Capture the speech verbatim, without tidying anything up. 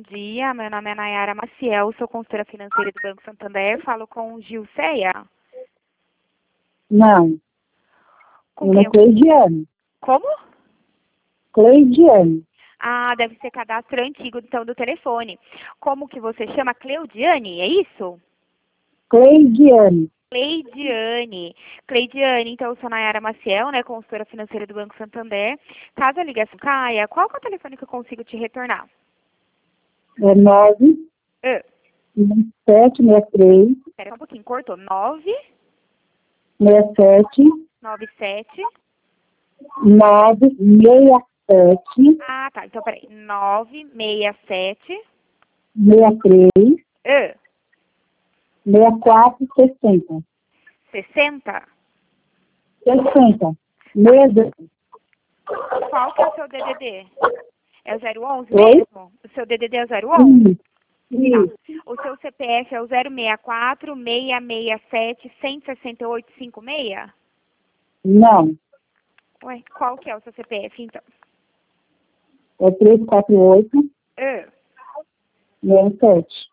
dia. Meu nome é Nayara Maciel, sou consultora financeira do Banco Santander. Falo com o Gilceia. Não. Com Meu quem? nome é Cleidiane. Como? Cleidiane. Ah, deve ser cadastro antigo, então, do telefone. Como que você chama? Cleudiane, é isso? Cleidiane. Cleidiane. Cleidiane, então, eu sou Nayara Maciel, né, consultora financeira do Banco Santander. Caso a ligação caia, qual que é o telefone que eu consigo te retornar? É nove, Ah, sete, seis três, espera só um pouquinho, cortou. nove seis sete, nove sete. nove, seis sete, Ah, tá. Então, peraí. nove seis sete. seis três, Ah, seis quatro, sessenta. sessenta. sessenta. Mesa. Qual que é o seu D D D? É o zero onze Oi? mesmo? O seu D D D é o zero onze? Isso. Isso. O seu C P F é o zero seis quatro, seis seis sete, um seis oito cinco seis? Não. Ué, qual que é o seu C P F, então? É três quatro oito, Ah, seis sete.